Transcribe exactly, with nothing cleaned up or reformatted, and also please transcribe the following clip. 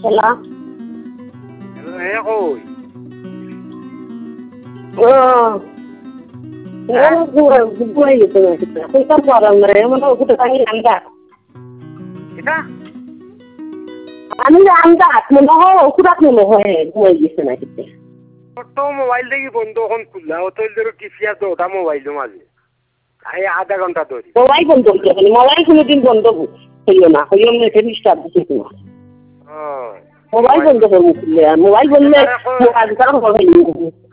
Hello. Hello, koi. Oh. Ano gura gura ito na kita. Kita parang na yung mga kita tangi anda. Kita? Ano na anda? Muna ho, kudak mo ho eh. Gura ito na kita. तो mobile देखी बंद kon खुला होतो इधर किसिया तो उठा mobile जो माजे आए आधा घंटा धरी मोबाइल बंद कर दिया मोबाइल কোনো দিন বন্ধ হইও না হইও না এটা ডিস্টার্ব দিতে তোমার हां मोबाइल बंद कर दिया मोबाइल बंद में आजकल हो गई